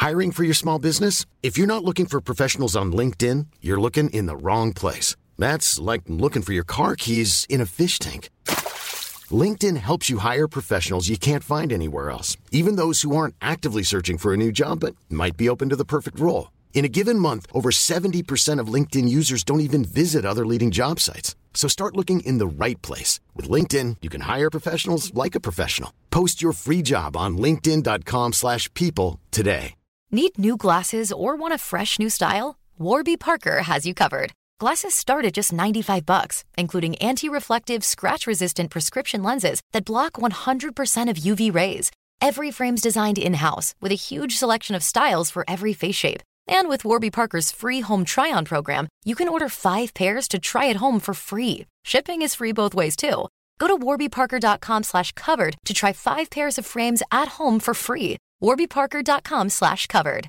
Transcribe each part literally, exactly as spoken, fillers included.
Hiring for your small business? If you're not looking for professionals on LinkedIn, you're looking in the wrong place. That's like looking for your car keys in a fish tank. LinkedIn helps you hire professionals you can't find anywhere else, even those who aren't actively searching for a new job but might be open to the perfect role. In a given month, over seventy percent of LinkedIn users don't even visit other leading job sites. So start looking in the right place. With LinkedIn, you can hire professionals like a professional. Post your free job on linkedin.com slash people today. Need new glasses or want a fresh new style? Warby Parker has you covered. Glasses start at just ninety-five bucks, including anti-reflective, scratch-resistant prescription lenses that block one hundred percent of U V rays. Every frame's designed in-house with a huge selection of styles for every face shape. And with Warby Parker's free home try-on program, you can order five pairs to try at home for free. Shipping is free both ways, too. Go to warbyparker.com slash covered to try five pairs of frames at home for free. warbyparker.com slash covered.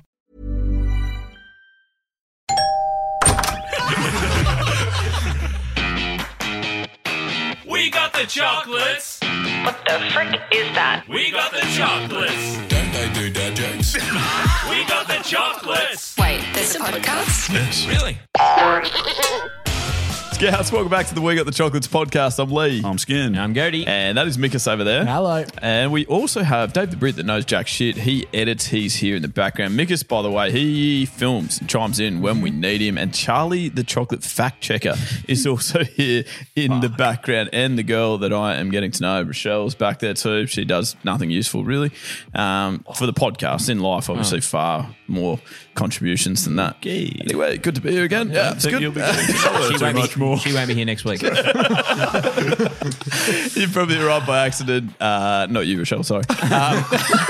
We got the chocolates. What the frick is that? We got the chocolates. Don't they do dad jokes? We got the chocolates. Wait, there's a podcast? Yes. Really? Scouts, welcome back to the We Got the Chocolates podcast. I'm Lee. I'm Skin. I'm Gertie. And that is Mikas over there. Hello. And we also have Dave the Brit that knows jack shit. He edits, he's here in the background. Mikas, by the way, he films and chimes in when we need him. And Charlie, the chocolate fact checker, is also here in Fuck. the background. And the girl that I am getting to know, Rochelle's back there too. She does nothing useful, really. Um, for the podcast, in life, obviously, oh. far more contributions than that. Okay. Anyway, good to be here again. Yeah, it's good. You'll be getting to know her too much more. She won't be here next week. You probably arrived by accident. Uh, not you, Rochelle, sorry. Um,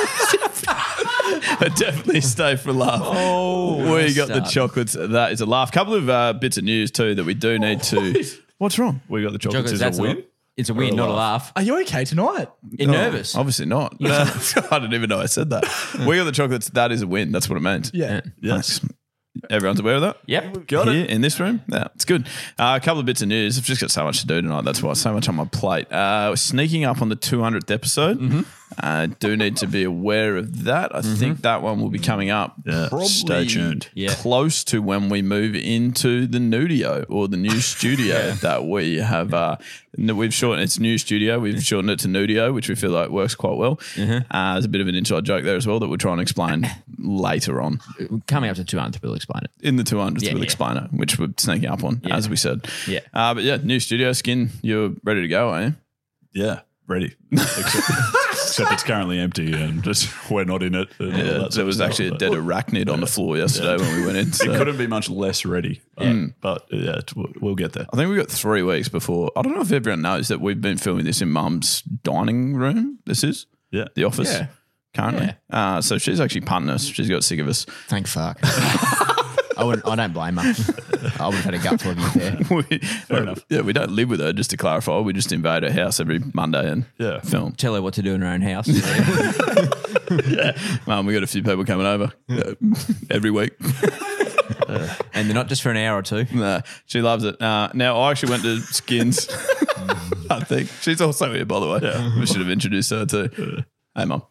but definitely stay for a laugh. Oh, we got start. the chocolates. That is a laugh. Couple of uh, bits of news too that we do need to. What's wrong? We got the chocolates. chocolates is a win. A, it's a win, a not a laugh. Are you okay tonight? You're oh, nervous? Obviously not. No, I didn't even know I said that. We got the chocolates. That is a win. That's what it meant. Yeah. Yes. Everyone's aware of that? Yep. Got Here, it. In this room? Yeah, it's good. Uh, a couple of bits of news. I've just got so much to do tonight. That's why so much on my plate. Uh, we're sneaking up on the two hundredth episode. Mm-hmm. I uh, do need to be aware of that. I mm-hmm. think that one will be coming up. Yeah. Probably Stay tuned. Yeah. Close to when we move into the Nudio or the new studio yeah. that we have. Uh, we've shortened it's new studio. We've shortened it to Nudio, which we feel like works quite well. Mm-hmm. Uh, there's a bit of an inside joke there as well that we'll try and explain later on. Coming up to two hundredth, we'll explain it. In the two hundredth, yeah, we'll yeah. explain it, which we're sneaking up on, yeah. as we said. Yeah. Uh, but yeah, new studio, Skin, you're ready to go, are you? Yeah, ready. Except, except it's currently empty and just we're not in it. Yeah, there was actually a dead arachnid on the floor yesterday yeah. when we went in. So. It couldn't be much less ready. But, yeah. but yeah, we'll get there. I think we've got three weeks before. I don't know if everyone knows that we've been filming this in Mum's dining room. This is yeah. the office yeah. currently. Yeah. Uh, so she's actually punting us. She's got sick of us. Thank fuck. I wouldn't. I don't blame her. I would have had a gut for you there. we, Fair enough. Yeah, we don't live with her. Just to clarify, we just invade her house every Monday and yeah. film. Tell her what to do in her own house. yeah, Mum, we got a few people coming over uh, every week, uh, and they're not just for an hour or two. No, she loves it. Uh, now I actually went to Skins. I think she's also here, by the way. Yeah. We should have introduced her too. Yeah. Hey, Mum.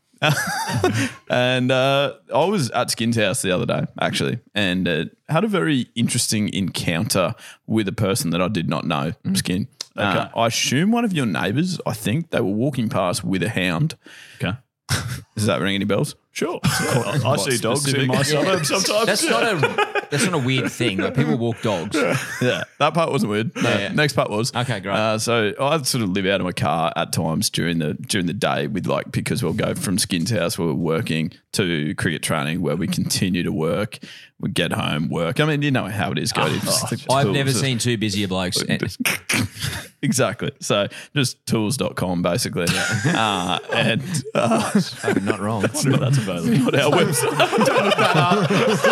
and uh, I was at Skin's house the other day, actually, and uh, had a very interesting encounter with a person that I did not know, mm. Skin. Okay. Uh, I assume one of your neighbours, I think, they were walking past with a hound. Okay. Does that ring any bells? Sure. Yeah. I see dogs specific. in my suburb sometimes. That's not a that's not a weird thing. Like people walk dogs. Yeah, yeah. That part wasn't weird. No, yeah. Next part was. Okay, great. Uh, so I sort of live out of my car at times during the during the day with like because we'll go from Skin's house where we're working to cricket training where we continue to work. We get home, work. I mean, you know how it is, Cody. Oh, oh, I've never seen two busier blokes. Exactly. So just tools dot com basically. uh, and uh, that's not wrong. It's not, that's available. Not our website. Don't look that up.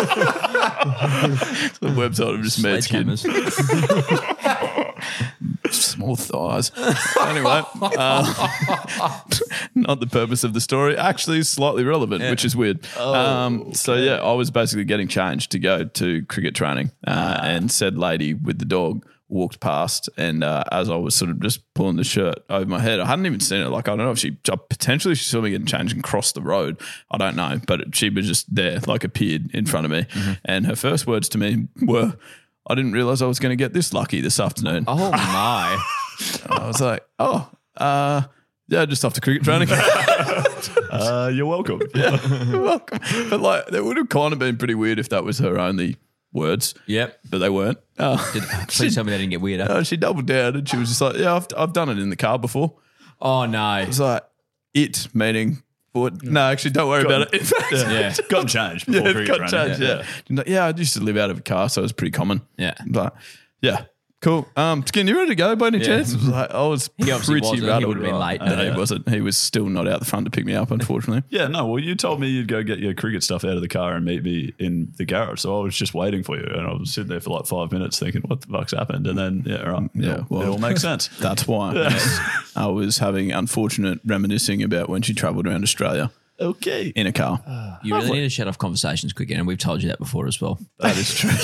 It's the website of just made Skin. Small thighs. Anyway, uh, not the purpose of the story. Actually, slightly relevant, yeah. which is weird. Oh, um, okay. So yeah, I was basically getting changed to go to cricket training, uh, ah. and said lady with the dog walked past, and uh, as I was sort of just pulling the shirt over my head, I hadn't even seen it. Like, I don't know if she potentially she saw me getting changed and crossed the road. I don't know, but she was just there, like appeared in front of me. Mm-hmm. And her first words to me were, I didn't realize I was going to get this lucky this afternoon. Oh, my. I was like, oh, uh, yeah, just off to cricket training. uh, you're welcome. Yeah, you're welcome. But like, it would have kind of been pretty weird if that was her only words. Yep. But they weren't. Uh, Did, please tell me they didn't get weirder. uh, she doubled down and she was just like, yeah, I've, I've done it in the car before. Oh, no. It's like, it meaning foot. No, actually, don't worry Got- about it. Yeah. Yeah. Got changed before Yeah, cricket got training. changed, yeah. Yeah. yeah, I used to live out of a car, so it was pretty common. Yeah. But yeah, cool. Um, Skin, you ready to go by any Yeah. chance? It was like, I was He obviously pretty wasn't. He rattled. would have been late. No, Yeah. he wasn't. He was still not out the front to pick me up, unfortunately. Yeah, no, well, you told me you'd go get your cricket stuff out of the car and meet me in the garage. So I was just waiting for you. And I was sitting there for like five minutes thinking, what the fuck's happened? And then, yeah, right. Yeah, it, all, well- it all makes sense. That's why I was having unfortunate reminiscing about when she travelled around Australia Okay. in a car. You really need to shut off conversations quicker, and we've told you that before as well. That is true.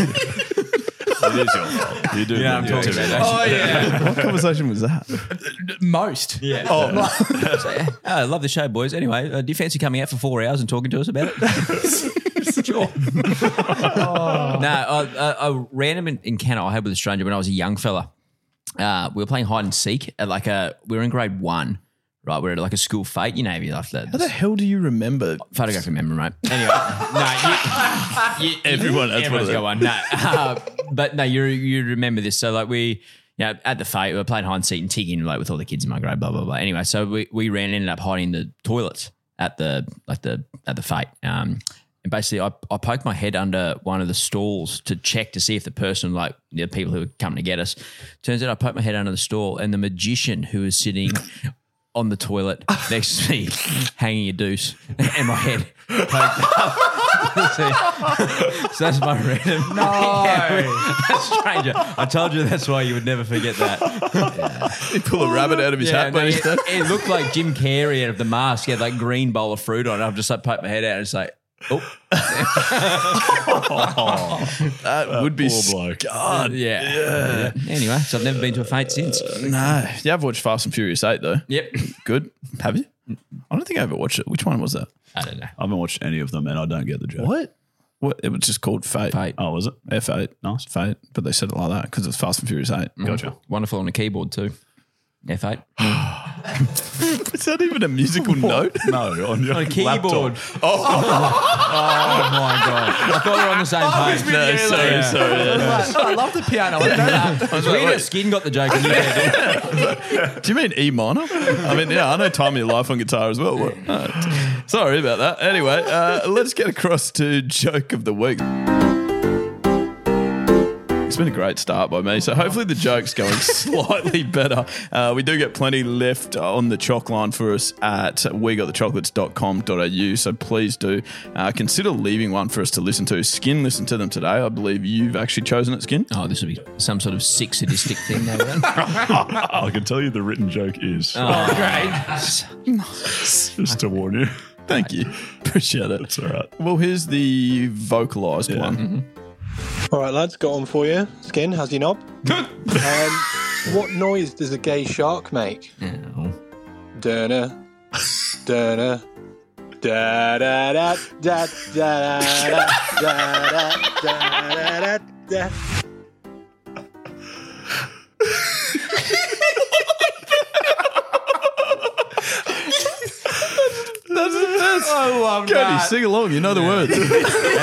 It is your fault. You do. Yeah, I'm you talking do. about that. Oh, yeah. What conversation was that? Most. Yeah. Oh, so, yeah. Oh, I love the show, boys. Anyway, uh, do you fancy coming out for four hours and talking to us about it? Sure. oh. No, a, a, a random encounter I had with a stranger when I was a young fella. Uh, we were playing hide and seek at like a, we were in grade one, right? We were at like a school fete. You know, you like that. How the hell do you remember? Photographic memory, mate. Anyway, no, you, you, Everyone, that's everyone's what it got one. No, uh, but no, you you remember this. So like we, you know, at the fete, we were playing hide and seek and tigging like with all the kids in my grade, blah blah blah. Anyway, so we we ran, ended up hiding in the toilets at the like the at the fete. Um, and basically, I I poked my head under one of the stalls to check to see if the person, like the people who were coming to get us. Turns out I poked my head under the stall, and the magician who was sitting on the toilet next to me, hanging a deuce, and my head poked up. So that's my random. No. That's stranger. I told you that's why you would never forget that. He pulled a rabbit out of his hat no, by his it, head. it looked like Jim Carrey out of The Mask. He had like green bowl of fruit on it. I've just like poked my head out and it's like, oh. That would be Poor bloke. God. Yeah. yeah. Anyway, so I've never been to a fete since. No. You have watched Fast and Furious eight, though. Yep. Good. Have you? I don't think I ever watched it. Which one was that? I don't know. I haven't watched any of them and I don't get the joke. What? What? It was just called Fate. Fate. Oh, was it? F eight. Nice. Fate. But they said it like that because it's Fast and Furious eight. Gotcha. Wonderful on a keyboard too. F eight. Is that even a musical note? No, on your On a keyboard. laptop. Oh. oh my God. I thought we were on the same page. No, sorry, Yeah. sorry. yeah. I love the piano. I know that. I was like, We wait, know Skin got the joke and you did. do you mean E minor? I mean, yeah, I know Time of Your Life on guitar as well. What? Uh, sorry about that. Anyway, uh, let's get across to Joke of the Week. It's been a great start by me, so hopefully the joke's going slightly better. Uh, we do get plenty left on the chalk line for us at we got the chocolates dot com dot a u, so please do uh, consider leaving one for us to listen to. Skin listened to them today. I believe you've actually chosen it, Skin. Oh, this would be some sort of sick sadistic thing now. Then. I can tell you the written joke is. Oh, great. Just to warn you. Thank you. Appreciate it. It's all right. Well, here's the vocalised Yeah. one. Mm-hmm. All right, lads, got one for you. Skin, how's your knob? um, what noise does a gay shark make? Oh. Durna, durna, da da da da da da da da da da. That's the best. I love Cody, that. sing along. You know the words. And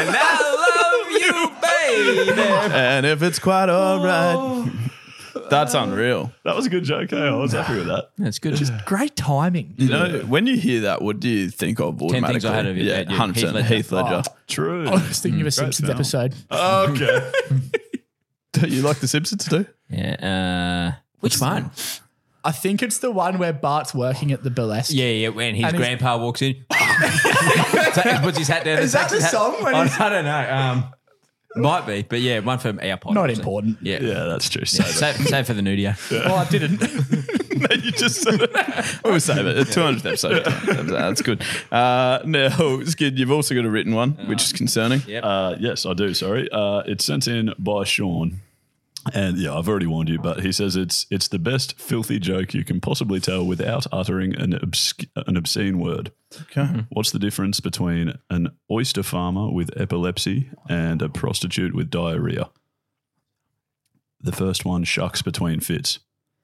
I love you, baby. And if it's quite all right. That's unreal. That was a good joke, eh? I was happy with that. That's good. Great timing. You know, when you hear that, what do you think of Ten automatically? things I had of you. Yeah, Yeah, one hundred percent. Heath Heath Ledger. Ledger. True. I was thinking of a Simpsons film. episode. Okay. Do you like The Simpsons too? Yeah. Uh, which one? I think it's the one where Bart's working at the burlesque. Yeah, yeah. When his And his- grandpa walks in, Ta- puts his hat down. Is and that takes his the hat- song when I, he's- I don't know. Um, might be, but yeah, one from AirPod. Not obviously. important. Yeah. Yeah, that's true. Yeah, Save it. save, save for the nudio. Well, I didn't. No, you just said it. We'll save it. two hundredth episode. That's good. Uh, now, Skid, you've also got a written one, which is concerning. Yep. Uh, yes, I do. Sorry. Uh, it's sent in by Sean. And yeah, I've already warned you, but he says it's it's the best filthy joke you can possibly tell without uttering an obs- an obscene word. Okay. What's the difference between an oyster farmer with epilepsy and a prostitute with diarrhea? The first one shucks between fits.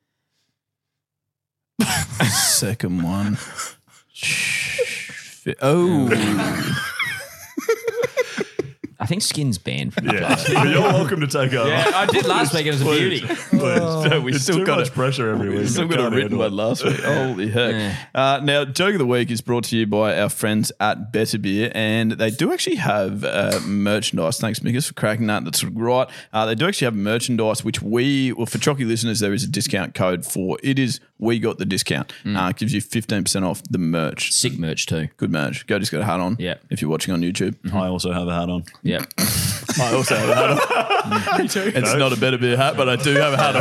Second one. Fi- Oh. I think Skin's banned from the Yeah, class. you're welcome to take over. Yeah, I did last week. It was a Please. beauty. Please. No, we it's still too got much it. pressure every week. We still I got a can't written handle one it. last week. Holy heck. Uh, now, Joke of the Week is brought to you by our friends at Better Beer, and they do actually have uh, merchandise. Thanks, Mikas, for cracking that. That's right. Uh, they do actually have merchandise, which we, well, for Chalky listeners, there is a discount code for. It is We Got the Discount. Uh, it gives you fifteen percent off the merch. Sick merch too. Good merch. Go just got a hat on. Yeah. If you're watching on YouTube. I also have a hat on. Yeah. I also have a hat on. Me too. It's not a Better Beer hat, but I do have a hat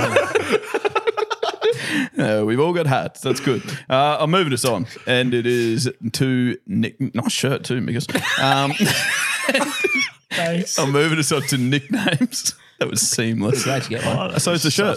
on. Uh, we've all got hats. That's good. Uh, I'm moving us on, and it is to Nick. Nice shirt too, Mikas. Um, Thanks. I'm moving us on to nicknames. That was seamless. Glad you get one. So it's a shirt.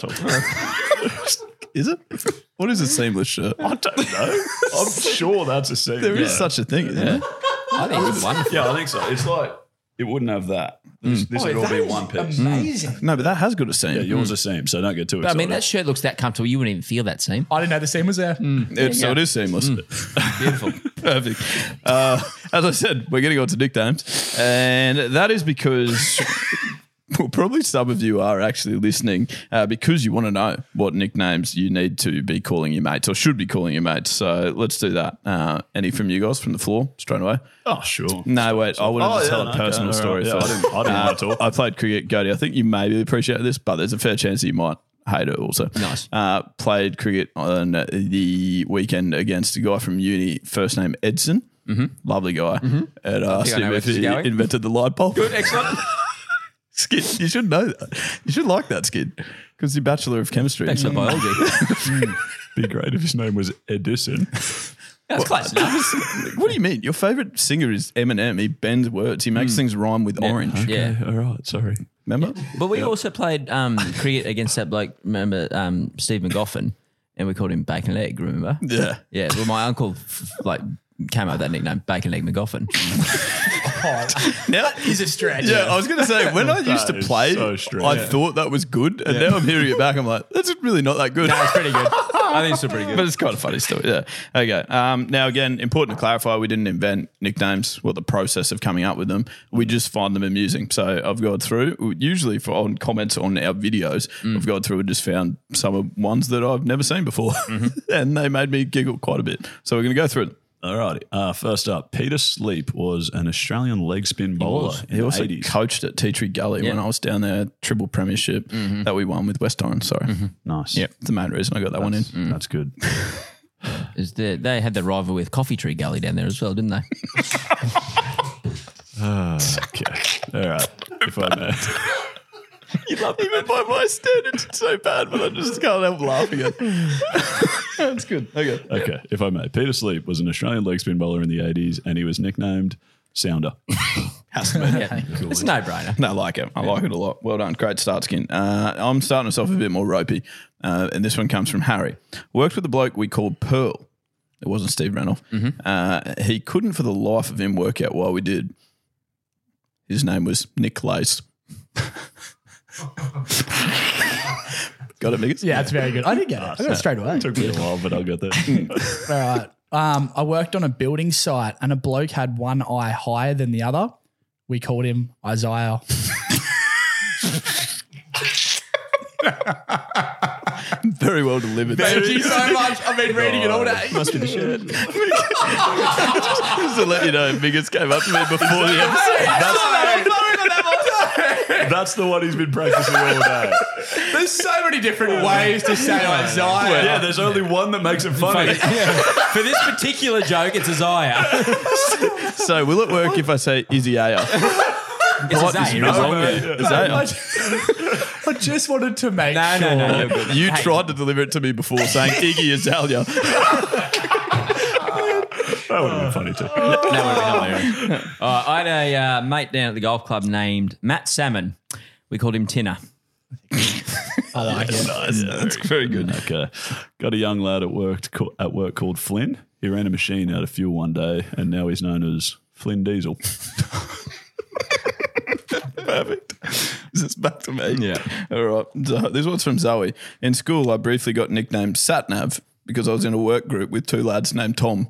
Is it? What is a seamless shirt? I don't know. I'm sure that's a scene. There is such a thing, isn't there? I think it's wonderful. Yeah, I think so. It's like it wouldn't have that. This, this would all be one piece. Amazing. No, but that has got a seam. Yeah, yours are seam, so don't get too But I excited. mean, that shirt looks that comfortable. You wouldn't even feel that seam. I didn't know the scene was there. It, so it is seamless. Beautiful. Perfect. Uh, as I said, we're getting on to nicknames, and that is because well, probably some of you are actually listening uh, because you want to know what nicknames you need to be calling your mates or should be calling your mates. So let's do that. Uh, any from you guys from the floor straight away? oh, sure. No, wait. I wanted Oh, to yeah, tell no, a personal okay, story. all right. Yeah, I first. didn't- I didn't Uh, want to talk. I played cricket, Cody. I think you maybe appreciate this, but there's a fair chance that you might hate it also. Nice. Uh, played cricket on the weekend against a guy from uni, first name Edson. Mm-hmm. Lovely guy. Mm-hmm. And I asked I know him where if this is he going. invented the light bulb. Good, excellent. Skid, you should know that. You should like that, Skid, because you're Bachelor of Chemistry. Bachelor of Biology. Be great if his name was Edison. That's close enough. What do you mean? Your favourite singer is Eminem. He bends words. He makes things rhyme with orange. Yeah. All right, sorry. Remember? But we also played um, cricket against that bloke, remember, um, Steve McGoffin, and we called him Bacon Leg, remember? Yeah. Yeah, well, my uncle f- like came up with that nickname, Bacon Leg McGoffin. Now, Is a stretch. yeah, I was going to say, when I used to That is play, so strange. I Yeah. thought that was good. And now I'm hearing it back. I'm like, that's really not that good. That's pretty good. I think it's still pretty good. But it's kind of funny still, yeah. Okay. Um, now, again, important to clarify, we didn't invent nicknames or the process of coming up with them. We just find them amusing. So I've gone through, usually for on comments on our videos, I've gone through and just found some of ones that I've never seen before. And they made me giggle quite a bit. So we're going to go through it. Alrighty. Uh, first up, Peter Sleep was an Australian leg spin bowler in He also the eighties. coached at Tea Tree Gully when Yeah. I was down there, triple premiership that we won with West Torrens. Sorry. Nice. Yeah, the main reason I got that one in. That's, that's good. Is the, they had the rival with Coffee Tree Gully down there as well, didn't they? Okay. All right. If I may. You love even by my standards, it's so bad, but I just can't help laughing at it. That's good. Okay. Okay. If I may. Peter Sleep was an Australian leg spin bowler in the eighties and he was nicknamed Sounder. Has to be. Yeah. It's a no-brainer. No, I like it. I like it a lot. Well done. Great start, Skin. Uh, I'm starting us off a bit more ropey. Uh, and this one comes from Harry. Worked with a bloke we called Pearl. It wasn't Steve Renoff. Uh, he couldn't for the life of him work out why we did. His name was Nick Lace. Got it, Miggins? Yeah, it's very good. I did get it. I got it straight away. Took me a while, but I'll get there. All right. Um, I worked on a building site and a bloke had one eye higher than the other. We called him Isaiah. Very well delivered. Thank you so much. I've been reading it all day. Must be the shirt. Just to let you know, Miggins came up to me before the episode. That's the one he's been practicing all day. There's so many different ways to say Isaiah. Yeah, there's only one that makes it funny. For this particular joke, it's Isaiah. So will it work if I say Isaiah? It's Isaiah. No, isn't mate, it? yeah. Isaiah. I just wanted to make No, sure. no, no. You're good. You Hey, tried to deliver it to me before saying Iggy Azalea. That would have been funny too. That would have been hilarious. Uh, I had a uh, mate down at the golf club named Matt Salmon. We called him Tinner. I like it. Nice. That's very good. Okay. Got a young lad at work at work called Flynn. He ran a machine out of fuel one day, and now he's known as Flynn Diesel. Perfect. Is this back to me? Yeah. All right. So this one's from Zoe. In school, I briefly got nicknamed Satnav because I was in a work group with two lads named Tom.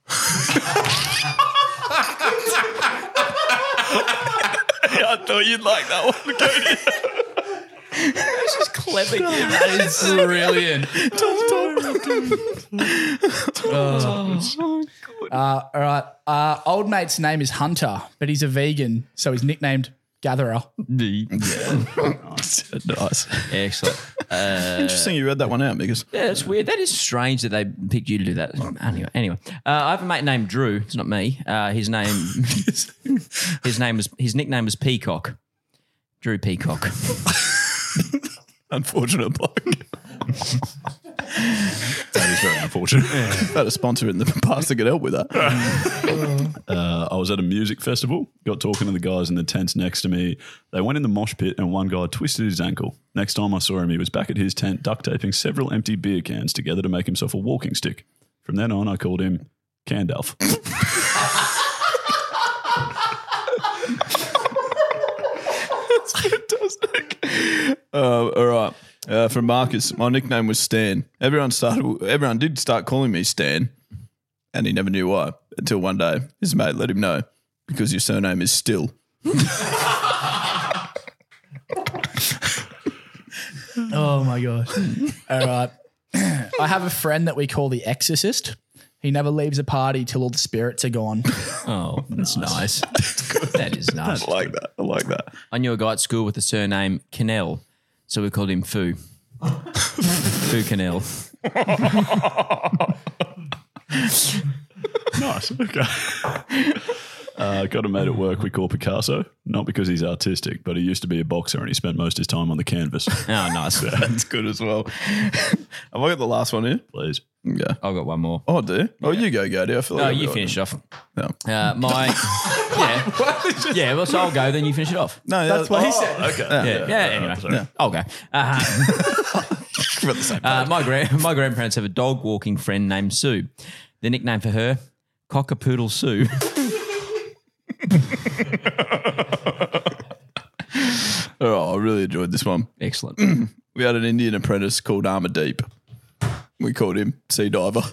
I thought you'd like that one, Cody. That's just clever. That is brilliant. Oh. Uh, all right. Uh, old mate's name is Hunter, but he's a vegan, so he's nicknamed Gatherer. Nice. Nice. Excellent. Uh, Interesting you read that one out, because yeah, it's weird. That is strange that they picked you to do that. Anyway, anyway, uh, I have a mate named Drew. It's not me. Uh, his name, his name was his nickname was Peacock. Drew Peacock. Unfortunate bloke. That is very unfortunate. Had a sponsor in the past that could help with that. Uh, I was at a music festival, got talking to the guys in the tents next to me. They went in the mosh pit and one guy twisted his ankle. Next time I saw him, he was back at his tent duct taping several empty beer cans together to make himself a walking stick. From then on, I called him Candalf. That's fantastic. Uh, all right. Uh, from Marcus, my nickname was Stan. Everyone started. Everyone did start calling me Stan, and he never knew why until one day his mate let him know, because your surname is Still. Oh my gosh. All right. I have a friend that we call the Exorcist. He never leaves a party till all the spirits are gone. Oh, that's nice. That is nice. I like that. I like that. I knew a guy at school with the surname Cannell, so we called him Foo. Foo Cannell. Nice. Okay. Uh, got a mate at work we call Picasso, not because he's artistic, but he used to be a boxer and he spent most of his time on the canvas. Oh, nice. That's good as well. Have I got the last one here? Please. Yeah. I've got one more. Oh, do you? Oh, you go, Gady. I feel like No, I've you got finish one. off. No. Uh, my yeah, yeah. Well, so I'll go. Then you finish it off. No, That's what he said. Okay. Yeah, yeah. Anyway, Yeah. I'll go. Uh, We're at the same uh, page. my grand my grandparents have a dog walking friend named Sue. The nickname for her, Cockapoodle Sue. Oh, I really enjoyed this one. Excellent. We had an Indian apprentice called Armadeep. We called him Sea Diver.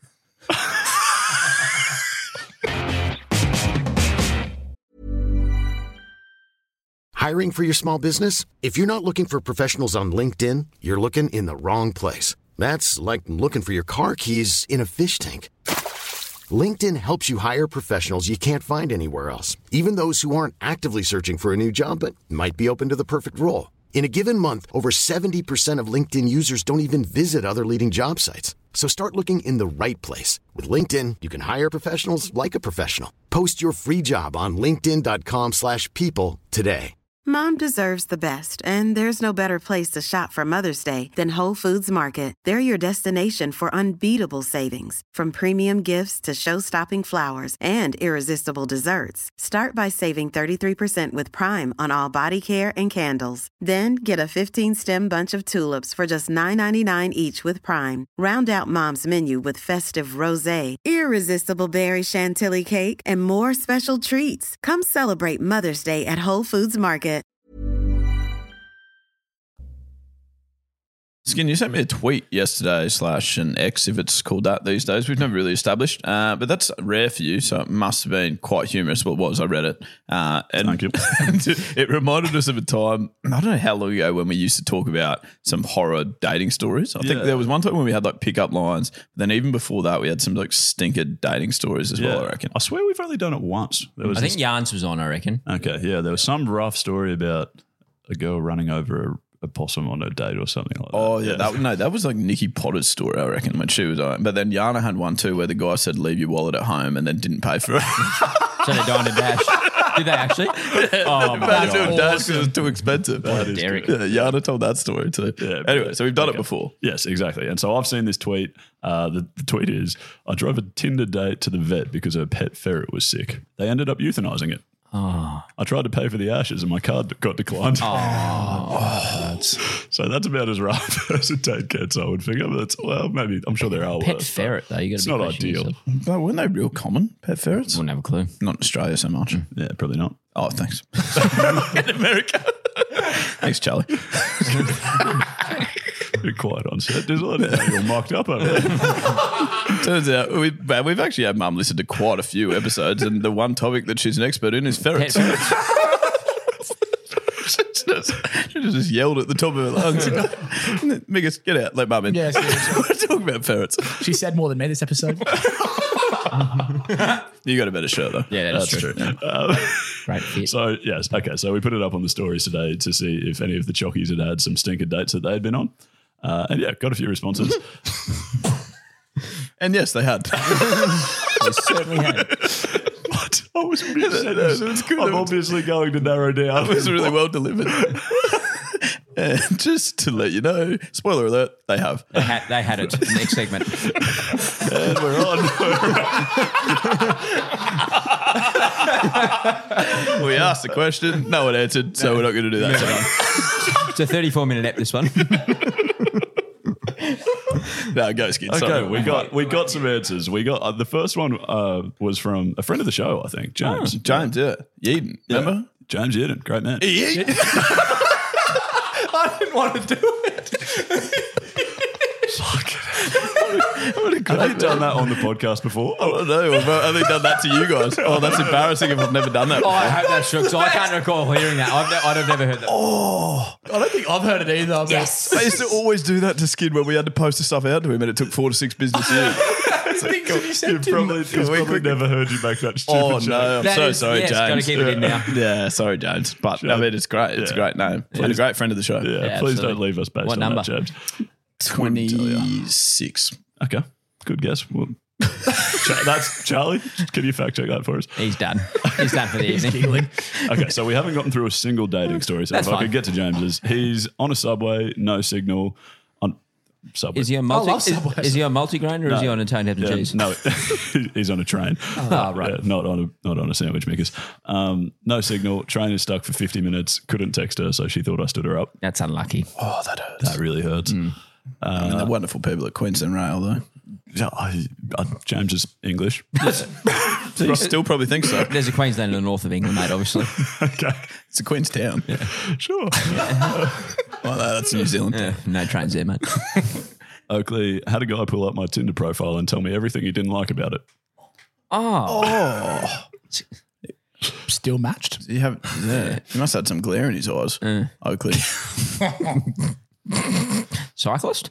Hiring for your small business? If you're not looking for professionals on LinkedIn, you're looking in the wrong place. That's like looking for your car keys in a fish tank. LinkedIn helps you hire professionals you can't find anywhere else, even those who aren't actively searching for a new job but might be open to the perfect role. In a given month, over seventy percent of LinkedIn users don't even visit other leading job sites. So start looking in the right place. With LinkedIn, you can hire professionals like a professional. Post your free job on linkedin.com slash people today. Mom deserves the best, and there's no better place to shop for Mother's Day than Whole Foods Market. They're your destination for unbeatable savings, from premium gifts to show-stopping flowers and irresistible desserts. Start by saving thirty-three percent with Prime on all body care and candles. Then get a fifteen-stem bunch of tulips for just nine ninety-nine each with Prime. Round out Mom's menu with festive rosé, irresistible berry chantilly cake, and more special treats. Come celebrate Mother's Day at Whole Foods Market. Skin, you sent me a tweet yesterday, slash an X if it's called that these days. We've never really established, uh, but that's rare for you, so it must have been quite humorous. What it was, I read it. Uh, and Thank you. It reminded us of a time, I don't know how long ago, when we used to talk about some horror dating stories. I think Yeah. there was one time when we had like pickup lines. Then even before that, we had some like stinker dating stories as well, I reckon. I swear we've only done it once. There was I think this- Yarns was on, I reckon. Okay, yeah, there was some rough story about a girl running over a, a possum on a date or something like that. Oh, yeah. That, no, that was like Nikki Potter's story, I reckon, when she was on. But then Yana had one too where the guy said, leave your wallet at home and then didn't pay for it. So they dined and dash. Did they actually? Oh, my Paid for God. it because it was too expensive. That is Derek. Yeah, Yana told that story too. Yeah, anyway, but- so we've done okay. it before. Yes, exactly. And so I've seen this tweet. Uh, the, the tweet is, I drove a Tinder date to the vet because her pet ferret was sick. They ended up euthanizing it. Oh. I tried to pay for the ashes and my card got declined. Oh. that's, so that's about as rough as a date gets, I would figure. But it's, well, maybe, I'm sure there are Pet worse, ferret, though. You got It's to be not questioning ideal. yourself. But weren't they real common, pet ferrets? Wouldn't have a clue. Not in Australia so much. Yeah, probably not. Oh, thanks. In America. Thanks, Charlie. You're quiet on set. There's a lot of you're mocked up over there. Turns out we, man, we've actually had Mum listen to quite a few episodes, and the one topic that she's an expert in is ferrets. Pet ferrets. she, just, she just yelled at the top of her lungs. Migas, get out. Let Mum in. Yeah, seriously. We're talking about ferrets. She said more than me this episode. You got a better shirt, though. Yeah, that's, That's true. true. Um, Great fit. so, yes. Okay. So we put it up on the stories today to see if any of the chockies had had some stinker dates that they had been on. Uh, and yeah, got a few responses. And yes, they had. They certainly had. What? I was mid No, no, it was good. I'm obviously going to narrow down. It was really well delivered. And just to let you know, spoiler alert, they have. They had, they had it. Next segment. And we're on. We asked the question, no one answered, so we're not going to do that today. It's a thirty-four minute ep, this one. No, go skid. Okay, Sorry. we got we got some answers. We got uh, the first one uh, was from a friend of the show, I think, James. Oh, James, yeah. Yeadon, remember? Yeah. James Yeadon, great man. I didn't want to do it. Have you done that on the podcast before? I don't know. I've only done that to you guys. Oh, that's embarrassing if I've never done that. Oh, I hope that's true, because I can't recall hearing that. I've, ne- I'd have never heard that. Oh, I don't think I've heard it either. but- Yes. I used to always do that to Skid when we had to post the stuff out to him, and it took four to six business years. Things that he You've sent him. probably, he's we probably quick- never heard you make that stupid Oh joke. no, I'm That so is- sorry, yes, James. gotta keep it in now. Yeah, sorry, James. But I mean, it's great. It's a Yeah. great name. And a Please- great friend of the show. Yeah, Yeah, please absolutely. don't leave us based What on number? that, James. twenty-six. Okay, good guess. Well, Cha- that's Charlie. Can you fact check that for us? He's done. He's done for the evening. Okay, so we haven't gotten through a single dating story. So That's if I fine. could get to James's, he's on a subway, no signal, on subway. Is he on multi? I love Is, Subways. is he on multigrain or is he on a toned ham and Yeah, cheese? no, he's on a train. Oh, right. Yeah, not on a not on a sandwich makers. Um, no signal. Train is stuck for fifty minutes. Couldn't text her, so she thought I stood her up. That's unlucky. Oh, that hurts. That really hurts. I mean, the wonderful people at Queensland Rail, though. Yeah, I, I, James is English. So you still probably think so. There's a Queensland in the north of England, mate, obviously. Okay, It's a Queenstown. Yeah. sure. Well, that's New Zealand. Yeah, no trains there, mate. Oakley had a guy pull up my Tinder profile and tell me everything he didn't like about it. Oh. Still matched. You have, yeah. He must have had some glare in his eyes. Oakley. Cyclist?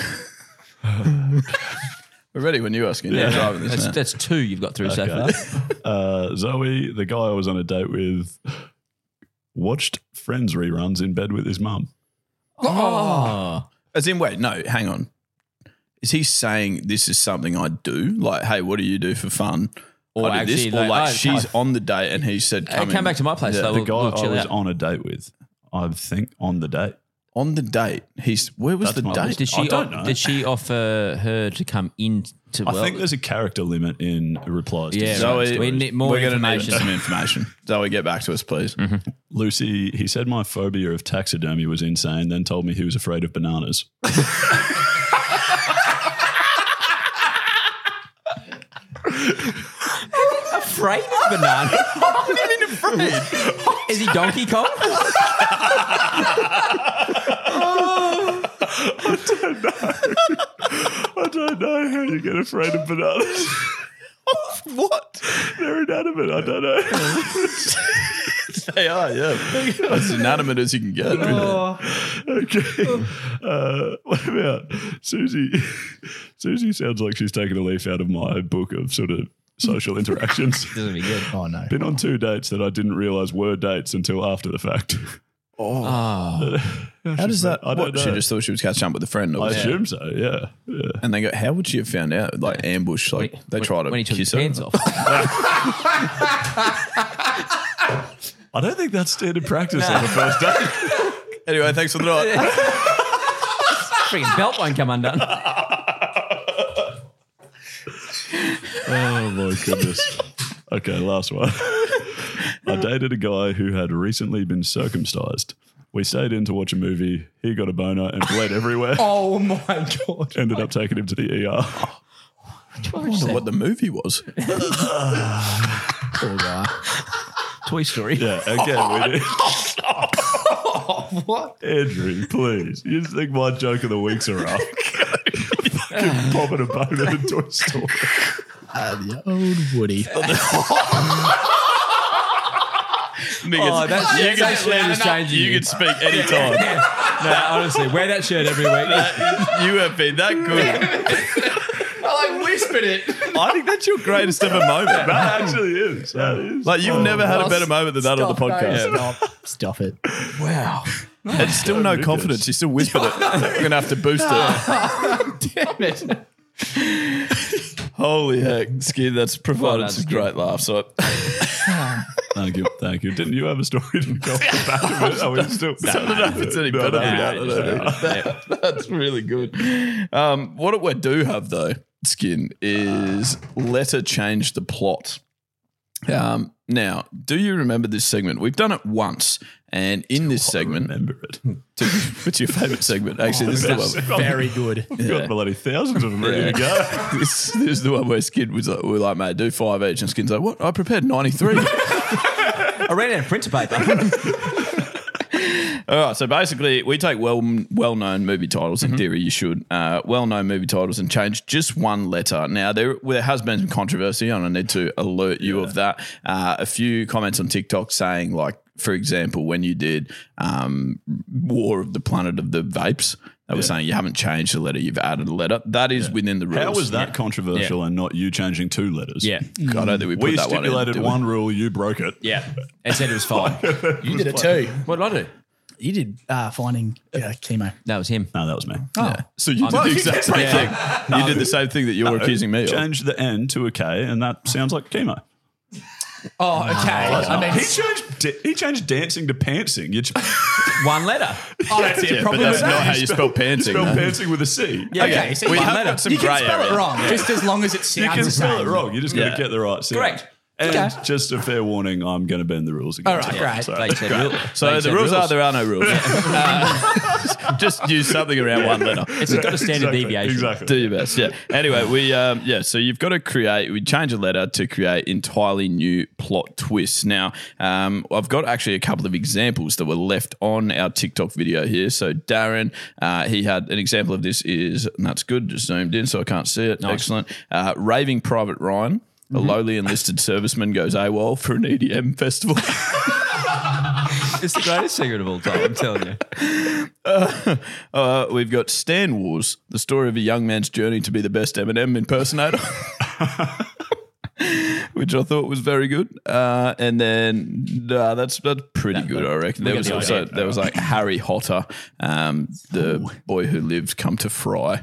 We're ready when you ask. Yeah, driving this That's, now. that's two you've got through so Okay. far. Uh, Zoe, the guy I was on a date with, watched Friends reruns in bed with his mum. Oh. As in, wait, no, hang on. Is he saying this is something I do? Like, hey, what do you do for fun? Or I do actually, this? Or like, like, oh, she's come on the date and he said, Hey, come, come in. back to my place, Yeah. though. The We'll, guy we'll I chill was out. on a date with, I think, on the date. On the date, he's where was That's the my date? list. Did I she, don't know. did she offer her to come in to I well, think there's a character limit in replies. to Yeah, certain right. stories. We need more We're gonna information. need some information. Zoe, get back to us, please. Lucy, he said my phobia of taxidermy was insane, then told me he was afraid of bananas. afraid of banana? What do you mean afraid? Is he Donkey Kong? I don't know how you get afraid of bananas. What? They're inanimate. I don't know. They are, yeah. As inanimate as you can get. Okay. Uh, what about Susie? Susie sounds like she's taken a leaf out of my book of sort of social interactions. This will be good. Oh, no. Been on two dates that I didn't realise were dates until after the fact. Oh. How does that? I don't What, know. she just thought she was catching up with a friend. I Or assume so, yeah. yeah. And they go, how would she have found out? Like ambush, like When- they when- try to when he took kiss his her. pants off. I don't think that's standard practice on the first date. Anyway, thanks for the night. Freaking belt won't come undone. Oh my goodness. Okay, last one. I dated a guy who had recently been circumcised. We stayed in to watch a movie. He got a boner and bled everywhere. Oh my God. Ended up taking him to the E R. I wonder what the movie was. Poor guy. Toy Story. Yeah, again, we did. What? Andrew, please. You just think my joke of the weeks are up. Fucking popping a boner in Toy Story. Uh, the old Woody. Oh, that's, you that's can, actually is changing. you can speak anytime. No, honestly, wear that shirt every week. You have been that good. I like whispered it. I think that's your greatest ever moment. That actually is. That is. Like you've Oh, never had a well, better moment than that on the Stop, podcast. mate, Stop. Stop it. Wow. And still no confidence. You still whispered it. We're gonna have to boost it. Damn it. Holy heck, Skid, that's provided done, some Skid. great laughs. So Thank you. Thank you. Didn't you have a story to go off the back of it? Are we still? I don't know if it's any No, better no, than no, that. no, I no, don't no. know. That- That's really good. Um, what we do have though, Skin, is letter change the plot. Um, now, do you remember this segment? We've done it once, and in this segment, Remember it. what's your favourite segment? Actually, this is the one. Very good. We've got bloody thousands of them ready to go. This, this is the one where Skid was like, we were like, mate, do five each, and Skid's like, what? I prepared ninety-three. I ran out of printer paper. All right, so basically, we take well well known movie titles. In theory, you should uh, well known movie titles and change just one letter. Now there there has been some controversy, and I need to alert you of that. Uh, a few comments on TikTok saying, like, for example, when you did um, War of the Planet of the Vapes, they were saying you haven't changed the letter, you've added a letter. That is within the rules. How was that controversial and not you changing two letters? Yeah. I don't think we put We that stipulated one, in, one rule, you broke it. Yeah. It said it was fine. You did it too. What did I do? You did uh, finding uh, chemo. That was him. No, that was me. Oh. So you did the exact same thing. You did the same thing that you were accusing me of. Change the N to a K, and that sounds like chemo. Oh, okay. I mean, He changed. Da- he changed dancing to pantsing. You ch- One letter. oh, that's it. Yeah, but Probably that's with not that. how you spell pantsing. spell no. pantsing with a C. Yeah, Okay, yeah. so We one have letter. got some You can grey spell area. it wrong, just as long as it You sounds can the spell same. it wrong. You just got to Yeah. get the right sound. Correct. And Okay. just a fair warning, I'm going to bend the rules again. All right, great. So- Like said, real- So like the said, rules, are there are no rules. Uh, just use something around one letter. It's got a standard Exactly, deviation. Exactly. Do your best, yeah. Anyway, we um, yeah. So you've got to create. We change a letter to create entirely new plot twists. Now, um, I've got actually a couple of examples that were left on our TikTok video here. So Darren, uh, he had an example of this. Is and that's good. Just zoomed in, so I can't see it. Nice. Excellent. Uh, Raving Private Ryan. A lowly enlisted serviceman goes AWOL for an E D M festival. It's the greatest secret of all time, I'm telling you. Uh, uh, we've got Stan Wars, the story of a young man's journey to be the best Eminem impersonator, which I thought was very good. Uh, and then uh, that's that's pretty good, I reckon. There get was the also idea. there was like Harry Hotter, um, the boy who lived, come to fry.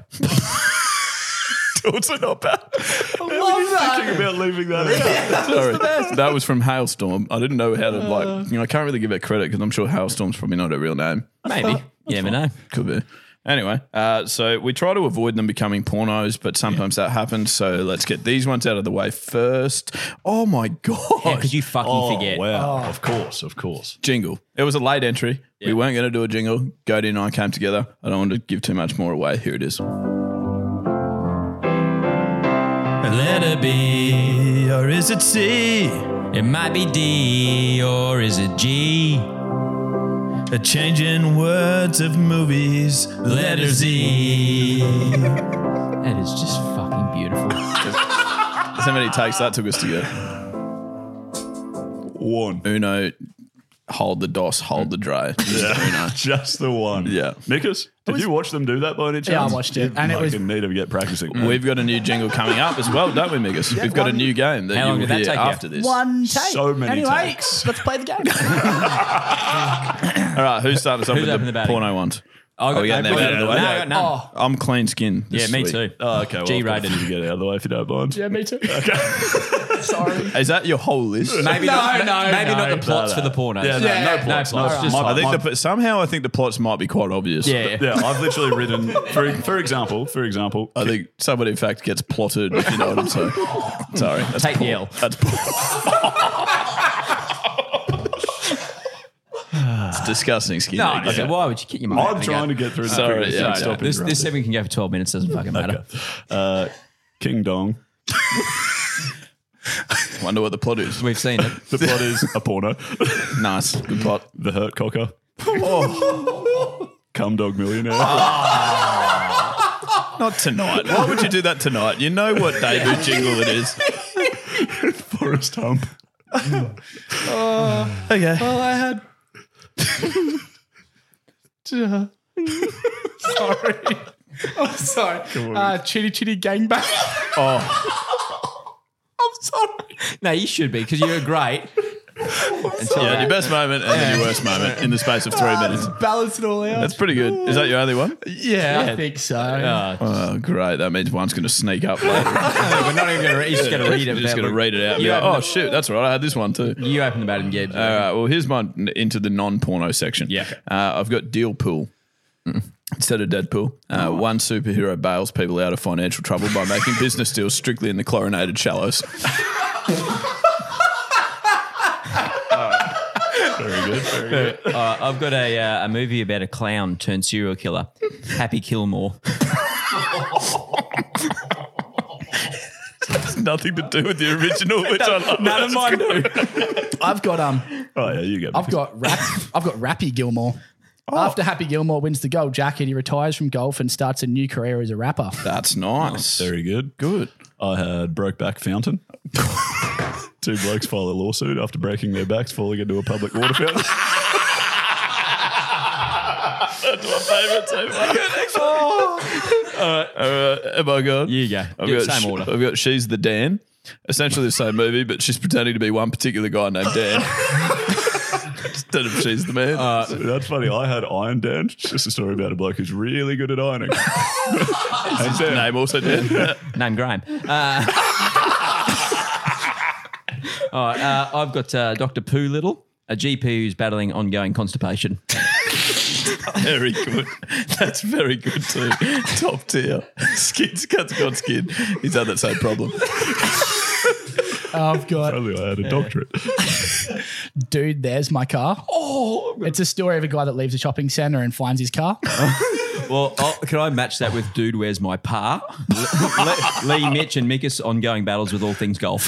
Also not bad. How were you thinking about leaving that out? Sorry, that was from Hailstorm. I didn't know how to like. You know, I can't really give it credit because I'm sure Hailstorm's probably not a real name. Maybe. You never know. Could be. Anyway, uh, so we try to avoid them becoming pornos, but sometimes that happens. So let's get these ones out of the way first. Oh my god! Yeah, because you fucking Oh, forget. wow. Of course, of course. Jingle. It was a late entry. We weren't going to do a jingle. Goaty and I came together. I don't want to give too much more away. Here it is. Letter B, or is it C? It might be D or is it G? A change in words of movies. Letter Z. That is just fucking beautiful. How many takes that took us to get? One. Uno, hold the DOS, hold the Dre. Yeah. Just the one. Yeah. Mikus, did you watch them do that by any chance? Yeah, I watched it, and it was- You need to get practicing. We've got a new jingle coming up as well, don't we, Migus? We've got a new game that How you long will did that hear take you? after this. One take. So many anyway, takes. let's play the game. All right, who's starting us off Who's with opening the, the batting? porno ones? I Are we getting them out of the way? No, I got none. Oh, I'm clean skin. this Yeah, me week. too. Oh, okay. Well, G-rated. I've got a few to get out of the way if you don't mind. yeah, me too. Sorry. Is that your whole list? Maybe No, not, no, maybe no. not the plots No, no. for the pornos. Yeah, no, Yeah. no No plots. plots, no, just my- I think my- the, somehow I think the plots might be quite obvious. Yeah. Yeah, I've literally written, for, for example, for example, I think somebody, in fact, gets plotted, if you know what I'm saying. Sorry. That's Take the poor. L. That's poor. disgusting skin. No, Okay. no, why would you kick your mate? I'm Okay. trying to get through. Sorry, this. yeah, No, Stop no, this, interrupting. this segment can go for twelve minutes. Doesn't fucking matter. Okay. Uh, King Dong. Wonder what the plot is. We've seen it. The plot is a porno. Nice. Good plot. The Hurt Cocker. Cum Dog Millionaire. Not tonight. Why would you do that tonight? You know what debut jingle it is. Forrest Hump. Okay. Well, I had. sorry. I'm sorry. Uh, chitty chitty gangbang. Oh. I'm sorry. No, you should be because you're great. Until Yeah, that. your best moment and then your worst moment in the space of three minutes. Balance it all out. That's pretty good. Is that your only one? yeah, I think so. Oh, Oh, great. That means one's going to sneak up later. we're not even going to. He's just going to read it. You're just going to read it out. And be You like, open oh, the- shit, that's right. I had this one too. You open the bat and Gibbs. All right. Well, here's mine into the non-porno section. Yeah. Uh, I've got Deal Pool instead of Deadpool. Uh, One superhero bails people out of financial trouble by making business deals strictly in the chlorinated shallows. Very good. Very good. Uh, I've got a uh, a movie about a clown turned serial killer, Happy Killmore. It's nothing to do with the original, which I love. None of mine do. I've got um, Oh, yeah, you go. I've got rap, I've got Rappy Gilmore. After Happy Gilmore wins the gold jacket, he retires from golf and starts a new career as a rapper. That's nice. Very good. Good. I had Brokeback Fountain. Two blokes file a lawsuit after breaking their backs falling into a public water fountain. That's my favourite so far. All right. All right. Am I gone? You go. I've Yeah, got, same order. I've got She's the Dan. Essentially the same movie, but she's pretending to be one particular guy named Dan. Instead of She's the Man. That's funny. I had Iron Dan. It's just a story about a bloke who's really good at ironing. And His Dan. name also Dan. Name Graham. Uh, all right, uh, I've got uh, Doctor Pooh Little, a G P who's battling ongoing constipation. Very good. That's very good too. Top tier. Skid's got got Skid. He's had that same problem. I've got Only I had a doctorate. Dude, There's My Car. Oh, it's a story of a guy that leaves a shopping centre and finds his car. Well, I'll, can I match that with Dude, Where's My Pa? Le- Le- Lee, Mitch and Mickus ongoing battles with all things golf.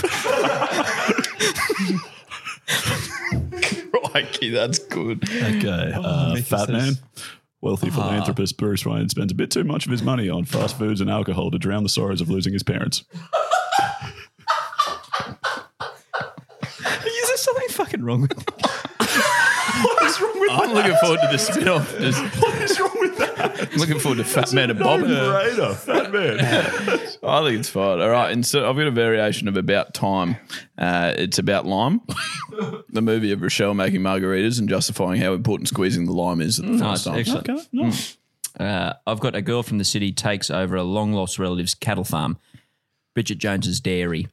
Crikey, that's good. Okay. Uh, Fat Man. Wealthy philanthropist Bruce Wayne spends a bit too much of his money on fast foods and alcohol to drown the sorrows of losing his parents. Is there something fucking wrong with What is wrong with I'm looking forward to the spin-off. Just What is wrong with that? I'm looking forward to Fat Man and Bob. No-brainer. Fat Man. I think it's fine. All right, and so I've got a variation of About Time. Uh, it's about lime, the movie of Rochelle making margaritas and justifying how important squeezing the lime is at the Nice, first time. excellent. Okay, nice. Uh, I've got a girl from the city takes over a long lost relative's cattle farm, Bridget Jones's dairy.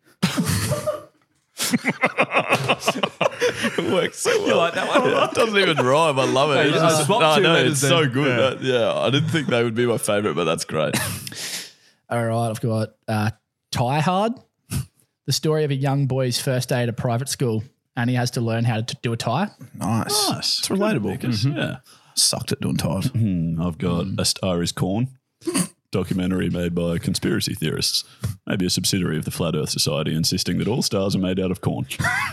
It works so well. You like that one? It doesn't even rhyme. I love it. No, you It's just just- swap no, two no, letters it's then. so good. Uh, Yeah. I didn't think they would be my favourite, but that's great. All right, I've got uh, Tie Hard, the story of a young boy's first day at a private school, and he has to learn how to do a tie. Nice. Nice. It's relatable. Mm-hmm. Yeah. Sucked at doing ties. I've got A Star Is Corn, documentary made by conspiracy theorists, maybe a subsidiary of the Flat Earth Society, insisting that all stars are made out of corn.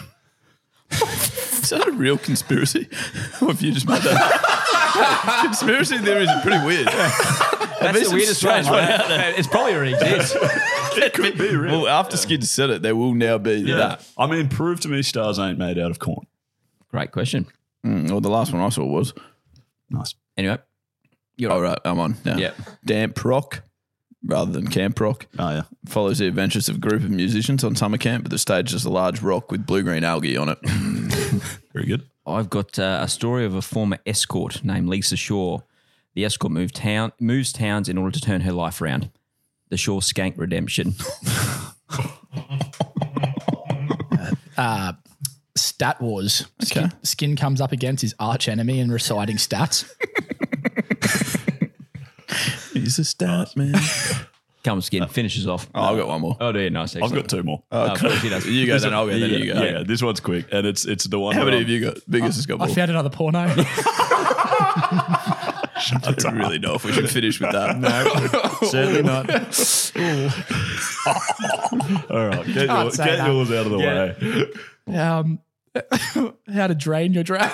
Is that a real conspiracy? Or have you just made that? Conspiracy theories are pretty weird. That's the weirdest one. Right? It's probably already exists. It could be real. Well, after Skid said it, there will now be Yeah. that. I mean, prove to me stars ain't made out of corn. Great question. Mm, well, the last one I saw was. Nice. Anyway, you're All right, I'm on. Now. Yeah. Damp Rock, rather than Camp Rock, Oh, yeah. follows the adventures of a group of musicians on summer camp, but the stage is a large rock with blue-green algae on it. Very good. I've got uh, a story of a former escort named Lisa Shaw. The escort moved town, moves towns in order to turn her life around. The Shaw Skank Redemption. Uh, Stat Wars. Okay. Skin, Skin comes up against his arch enemy and reciting stats. He's a stat man. Come on, Skin. Finishes off. Oh, I've got one more. Oh, do you? Nice. I've excellent. got two more. Oh, of course he does. You go, This then one- I'll go, then yeah, you go. Yeah, this one's quick, and it's it's the one. How where many I'm- have you got? Biggest has got more. I found another porno. I don't really know if we should finish with that. No, certainly not. All right, get, Can't your, say get that. yours out of the Yeah. way. um, how to drain your drag.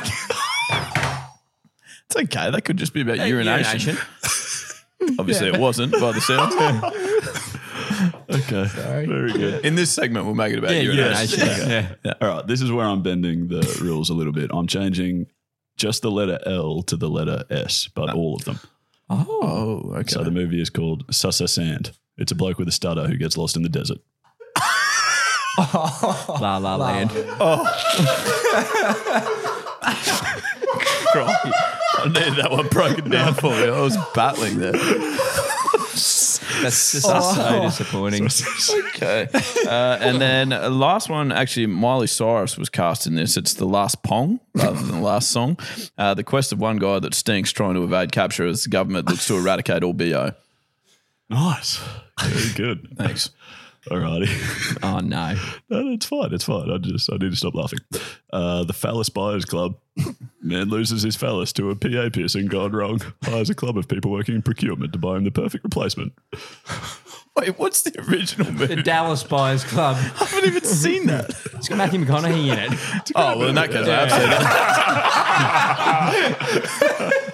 It's okay. That could just be about Hey, urination. urination. Obviously, it wasn't by the sound. Okay, Sorry. very good. In this segment, we'll make it about Yeah, urination. urination. Yeah. Yeah. All right, this is where I'm bending the rules a little bit. I'm changing just the letter L to the letter S, but all of them. Oh, okay. So the movie is called Sussa Sand. It's a bloke with a stutter who gets lost in the desert. La La Land. I needed that one broken down for me. I was battling there. That's just so disappointing. Okay. Uh, and then uh, last one, actually, Miley Cyrus was cast in this. It's The Last Pong rather than The Last Song. Uh, the quest of one guy that stinks trying to evade capture as the government looks to eradicate all B O. Nice. Very good. Thanks. Alrighty. Oh, no. No, it's fine. It's fine. I just I need to stop laughing. Uh, the Phallus Buyers Club. Man loses his phallus to a P A piercing gone wrong. Hires a club of people working in procurement to buy him the perfect replacement. Wait, what's the original movie? The Dallas Buyers Club. I haven't even seen that. It's got Matthew McConaughey in it. Oh, well, in that case, I have seen it.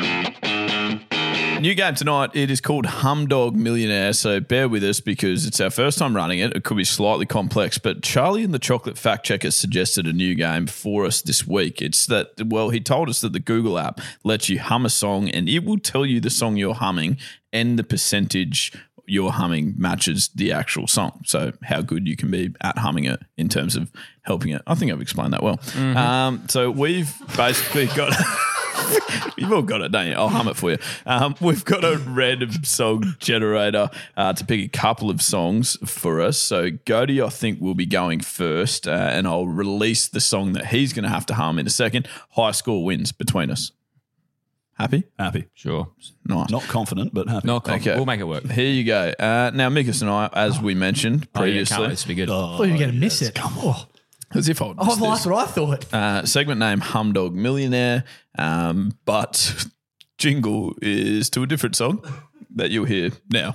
New game tonight. It is called Humdog Millionaire. So bear with us because it's our first time running it. It could be slightly complex, but Charlie and the Chocolate Fact Checker suggested a new game for us this week. It's that, well, he told us that the Google app lets you hum a song and it will tell you the song you're humming and the percentage you're humming matches the actual song. So how good you can be at humming it in terms of helping it. I think I've explained that well. Mm-hmm. Um, so we've basically got... You've all got it, don't you? I'll hum it for you. Um, we've got a random song generator uh, to pick a couple of songs for us. So Godey, I think, will be going first, uh, and I'll release the song that he's going to have to hum in a second. High score wins between us. Happy? Happy. Sure. Nice. Not confident, but happy. Not confident. Okay. We'll make it work. Here you go. Uh, now, Mikas and I, as we mentioned Oh, yeah, previously, can't wait. This will be good. I thought you were going to miss it. Oh, as if I would oh miss well, this. that's what I thought. Uh, segment name Humdog Millionaire, um, but jingle is to a different song that you'll hear now.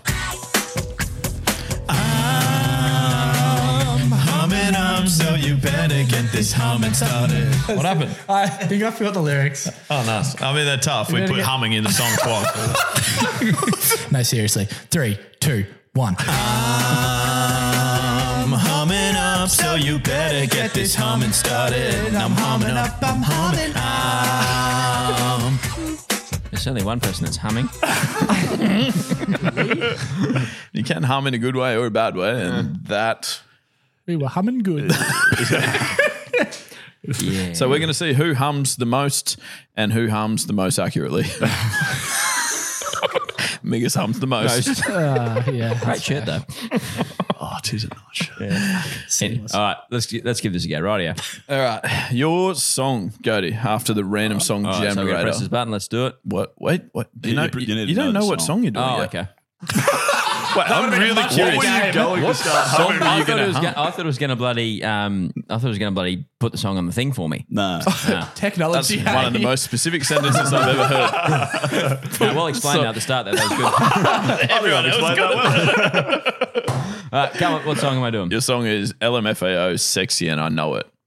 I'm humming up, so you better get this humming started. What happened? I think I forgot the lyrics. Oh, nice. I mean, they're tough. We better put get- humming in the song twice. No, seriously. Three, two, one. I'm humming up, so you better get this humming started. I'm humming up, I'm humming up. There's only one person that's humming. You can hum in a good way or a bad way, and that. We were humming good. Yeah. So we're going to see who hums the most and who hums the most accurately. Migas hums the most. uh, yeah. Great shirt, though. Oh, it is a nice shirt. And- all right, let's gi- let's give this a go. Right here. All right, your song, Godey, after the random song All right, so we're gonna generator. press this button. Let's do it. What? Wait, what? Do you, You- know? you You, need to don't know know the what song. song you're doing Oh, yet. okay. Wait, I'm really curious. What were you going to start Song, humming? I, you thought it gonna was hum? gonna, I thought it was going to bloody. Um, I thought it was going to bloody put the song on the thing for me. No. No, That's Technology. one of the most specific sentences I've ever heard. no well explained now at the start. That, that was good. Everyone explained that well. All right, come on. What song am I doing? Your song is L M F A O, Sexy and I Know It.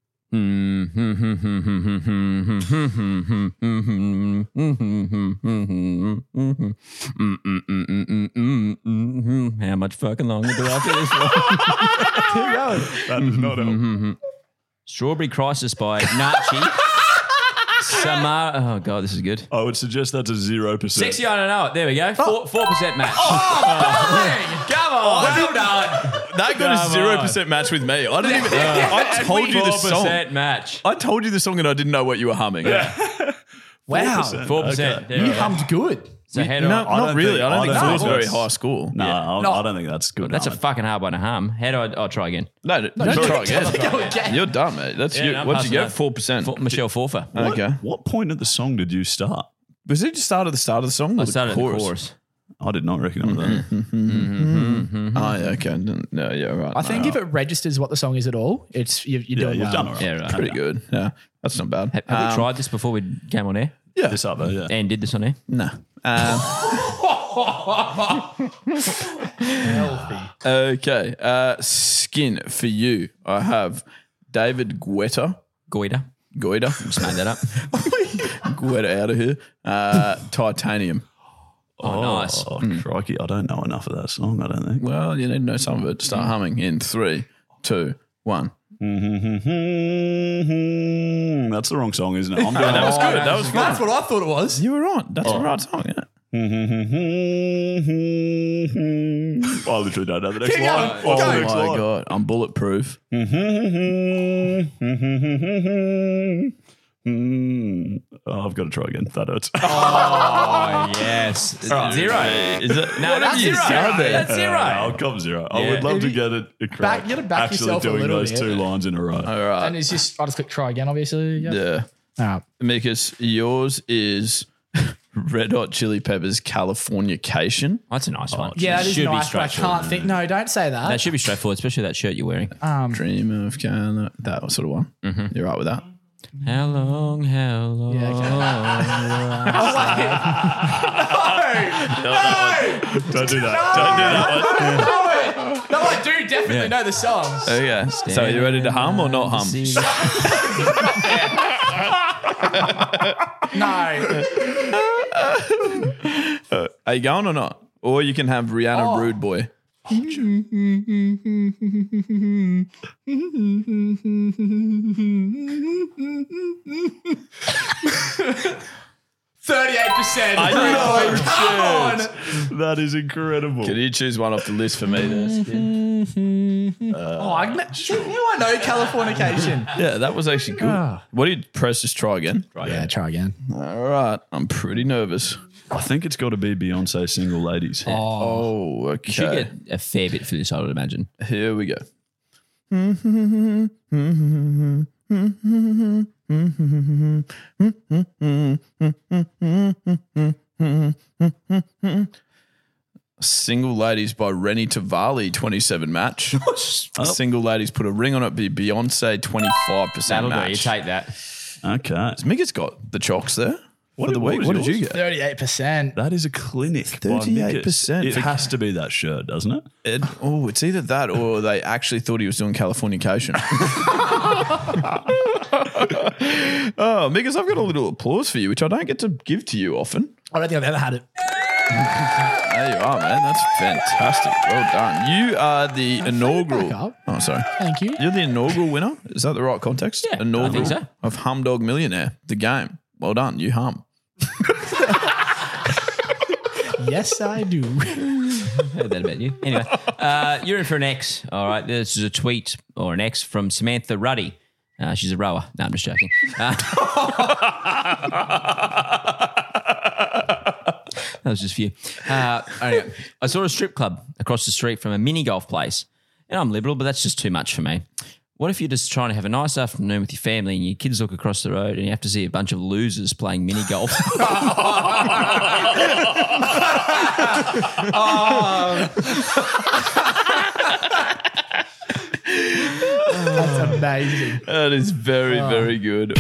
How much fucking longer do I have for this one? That does not help. Strawberry Crisis by Nachi. Samara. Oh, God, this is good. I would suggest that's a zero percent. Sexy, I don't know it. There we go. Four, four percent match. Oh, come on. Well done. That got Come a zero on. percent match with me. I didn't even. I told you the Four song. percent match. I told you the song and I didn't know what you were humming. Wow. Four percent. Okay. There You we go. hummed good. So head No, on. I not don't really. think- I don't I think don't four's think very that's- high score. No, I, No. I don't think that's good. That's a humming. fucking hard one to hum. How do I? I'll try again. No, no, No, try no, again. again. You're done, mate. That's Yeah, you. no, I'm What'd you passing get? that. Four percent. For, Michelle Forfer. What, Okay. What point at the song did you start? Was it just start at the start of the song? Or I the started chorus? at the chorus. I did not recognise that. Oh, yeah, okay. No, yeah, right. I think if it registers what the song is at all, it's you, you're Yeah, doing you've well. done all right. Yeah, right. pretty good. Yeah, that's not bad. Have, have Um, we tried this before we came on air? Yeah. This up there, yeah. And did this on air? No. Um, okay. Uh, skin for you. I have David Guetta. Goiter. Goita. Just made that up. Guetta out of here. Uh, Titanium. Oh, nice. Oh, crikey. I don't know enough of that song, I don't think. Well, you need to know some of it to start humming in three, two, one. That's the wrong song, isn't it? I'm doing That was good. That was good. That's what I thought it was. You were on. That's the right song, yeah. I literally don't know the next Keep line. going. What's Go. the Oh next my line? God. I'm bulletproof. Oh, I've got to try again. That hurts. Oh, yes. Zero. Is it? No, What that's have you zero. done there? That's zero. Uh, I'll come zero. I Yeah. would love If to you- get it correct. Back- you gotta back Actually yourself a doing little those bit. two lines in a row. All right. And it's just, I'll just click try again, obviously. Yeah. Yeah. All right. Mikas, yours is Red Hot Chili Peppers Californication. That's a nice one. Yeah, that is should nice, be but I straightforward. can't think. No, don't say that. That should be straightforward, especially that shirt you're wearing. um, Dream of Cali- that sort of one. Mm-hmm. You're right with that? How long, how long? Yeah, Don't do that. Don't do that one. no, I do definitely Yeah. know the songs. Okay. So are you ready to hum or not hum? No. Are you going or not? Or you can have Rihanna Oh. Rude Boy. thirty-eight percent. I know, Come on. That is incredible. Can you choose one off the list for me there? Oh, I, you I know Californication. Yeah, that was actually good. Ah. What do you press? Just try again. Yeah, try again. All right. I'm pretty nervous. I think it's got to be Beyonce Single Ladies. Oh, okay. You should get a fair bit for this, I would imagine. Here we go. Single Ladies by Rennie Tavali, twenty-seven match. Single Ladies put a ring on it, be Beyonce, twenty-five percent That'll match. do. You take that. Okay. Miga's got the chocks there What for the did- what week. was What did you yours? get? thirty-eight percent. That is a clinic. thirty-eight percent. It has to be that shirt, doesn't it? It, oh, it's either that or they actually thought he was doing Californication. Oh, Migas, I've got a little applause for you, which I don't get to give to you often. I don't think I've ever had it. There you are, man. That's fantastic. Well done. You are the back inaugural. up. Oh, sorry. Thank you. You're the inaugural winner. Is that the right context? Yeah, I inaugural think so. of Humdog Millionaire, the game. Well done. You hum. Yes, I do. Heard that about you. Anyway, uh, you're in for an X. All right. This is a tweet or an X from Samantha Ruddy. Uh, she's a rower. No, I'm just joking. Uh, that was just for you. Uh, anyway, I saw a strip club across the street from a mini golf place. And I'm liberal, but that's just too much for me. What if you're just trying to have a nice afternoon with your family and your kids look across the road and you have to see a bunch of losers playing mini golf? That's amazing. That is very, very good.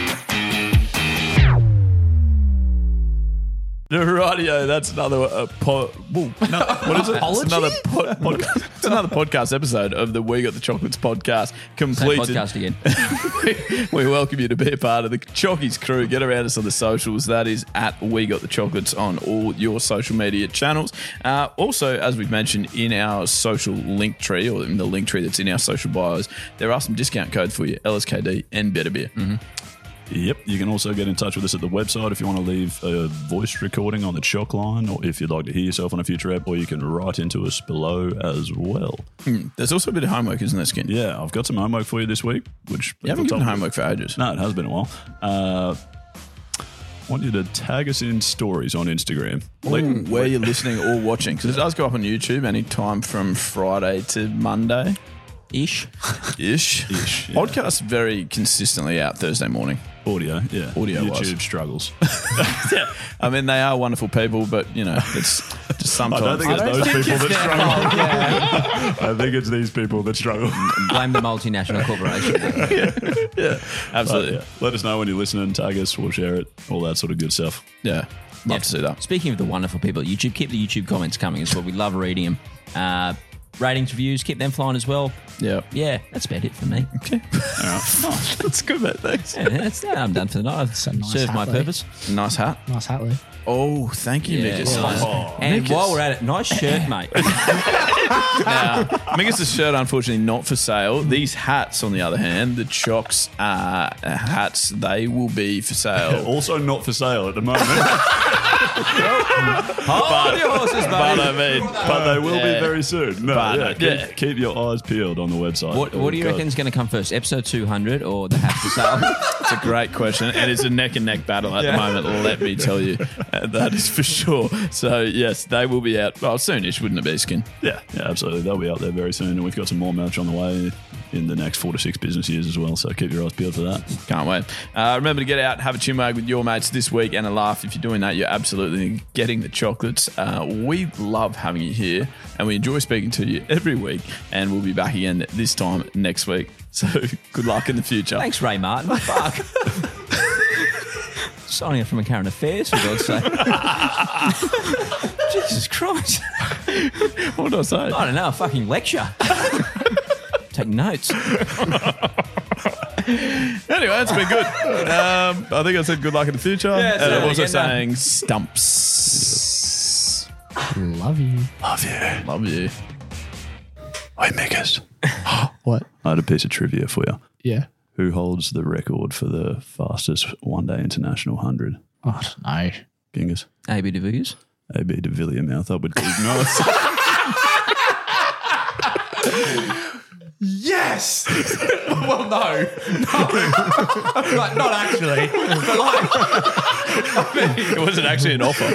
Rightio, that's another uh, po- whoa, no, what is it? It's another, po- podcast, it's another podcast episode of the We Got the Chocolates podcast Same completed. podcast again. We welcome you to be a part of the Chockies crew. Get around us on the socials. That is at We Got the Chocolates on all your social media channels. Uh, also, as we've mentioned in our social link tree, or in the link tree that's in our social bios, there are some discount codes for you, L S K D and Better Beer. Mm-hmm. Yep. You can also get in touch with us at the website if you want to leave a voice recording on the Choc line, or if you'd like to hear yourself on a future ep, or you can write into us below as well. There's also a bit of homework, isn't there, Skin? Yeah, I've got some homework for you this week, which You haven't people given told me- homework for ages. No, it has been a while. Uh, I want you to tag us in stories on Instagram. Ooh, where you're listening or watching. Because it does go up on YouTube anytime from Friday to Monday. Ish. Ish. Ish, yeah. Podcast very consistently out Thursday morning. Audio, yeah. Audio-wise. YouTube struggles. Yeah. I mean, they are wonderful people, but, you know, it's just sometimes. I don't think it's I don't those think people it's that their struggle. fault, yeah. I think it's these people that struggle. Blame the multinational corporation. Yeah, absolutely. But, yeah, let us know when you're listening. Tag us. We'll share it. All that sort of good stuff. Yeah. Love to see that. Speaking of the wonderful people at YouTube, keep the YouTube comments coming as well. We love reading them. Uh, ratings, reviews, keep them flying as well. Yeah. Yeah, that's about it for me. Okay. All right. Oh, that's good, mate. Thanks. Yeah, that's, I'm done for the night. I've a nice served my hat, Lee. purpose. Nice hat. Nice hat, Lee. Oh, thank you, Yeah, Mikus. nice. Oh, And Mikus. while we're at it, nice shirt, mate. Now, Mikus' shirt, unfortunately, not for sale. These hats, on the other hand, the Chocks uh, hats, they will be for sale. Also not for sale at the moment, Hold your horses, But mate. I mean, but they will Yeah. be very soon. No, But, yeah, uh, keep, yeah. keep your eyes peeled on the website. What, what do you God. reckon is going to come first, episode two hundred or the hat for sale? it's a great question, and it's a neck and neck battle at the moment. Let me tell you, uh, that is for sure. So yes, they will be out. Well, soonish, wouldn't it be, Skin? Yeah, yeah, absolutely. They'll be out there very soon, and we've got some more merch on the way in the next four to six business years as well. So keep your eyes peeled for that. Can't wait. Uh, remember to get out, have a chinwag with your mates this week, and a laugh. If you're doing that, you're absolutely getting the chocolates. Uh, we love having you here, and we enjoy speaking to you every week. And we'll be back again this time next week. So good luck in the future. Thanks, Ray Martin. Fuck. Signing up from a current affairs, for God's sake. Jesus Christ. What did I say? I don't know, a fucking lecture. Take notes. Anyway, it's been good. Um, I think I said good luck in the future. Yeah, and say I'm it also again now. saying stumps. Love you. Love you. Love you. Hey, Mikus. What? I had a piece of trivia for you. Yeah. Who holds the record for the fastest one-day international hundred? I don't know. Genghis. A B de Villiers. A B de Villiers mouth up with Keith Norris. Yes! Well, no. No. Like, not actually. But like, It wasn't actually an offer.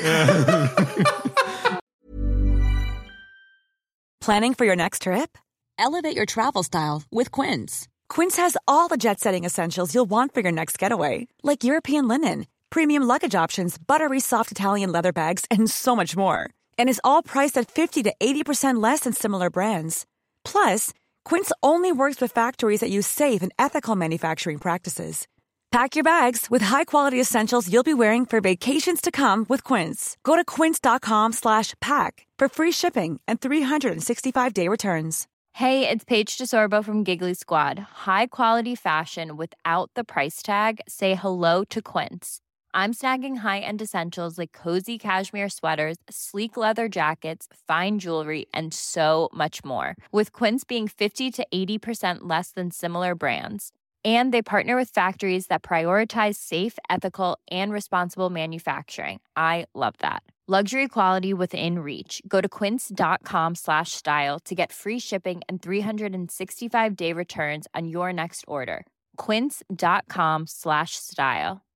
Planning for your next trip? Elevate your travel style with Quince. Quince has all the jet-setting essentials you'll want for your next getaway, like European linen, premium luggage options, buttery soft Italian leather bags, and so much more. And is all priced at fifty to eighty percent less than similar brands. Plus, Quince only works with factories that use safe and ethical manufacturing practices. Pack your bags with high-quality essentials you'll be wearing for vacations to come with Quince. Go to quince.com slash pack for free shipping and three sixty-five day returns. Hey, it's Paige DeSorbo from Giggly Squad. High quality fashion without the price tag. Say hello to Quince. I'm snagging high-end essentials like cozy cashmere sweaters, sleek leather jackets, fine jewelry, and so much more. With Quince being fifty to eighty percent less than similar brands. And they partner with factories that prioritize safe, ethical, and responsible manufacturing. I love that. Luxury quality within reach. Go to quince.com slash style to get free shipping and three sixty-five day returns on your next order. Quince.com slash style.